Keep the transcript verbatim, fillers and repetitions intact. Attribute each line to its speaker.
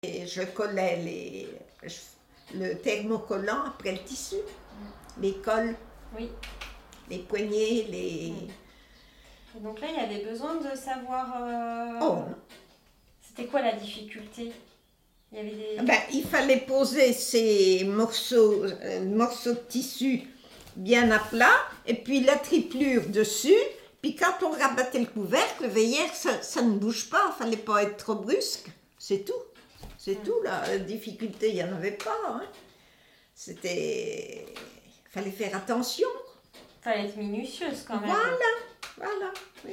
Speaker 1: Et je collais les, le thermocollant après le tissu, les cols,
Speaker 2: oui.
Speaker 1: les poignées, les...
Speaker 2: Et donc là, il y avait besoin de savoir... Euh...
Speaker 1: Oh.
Speaker 2: C'était quoi la difficulté? Il y avait des...
Speaker 1: Ben, il fallait poser ces morceaux, euh, morceaux de tissu bien à plat, et puis la triplure dessus. Puis quand on rabattait le couvercle, le veillère, ça, ça ne bouge pas, il ne fallait pas être trop brusque, c'est tout. C'est mmh. tout, là. La difficulté, il n'y en avait pas. Hein. C'était... Il fallait faire attention.
Speaker 2: Il fallait être minutieuse quand même.
Speaker 1: Voilà, voilà.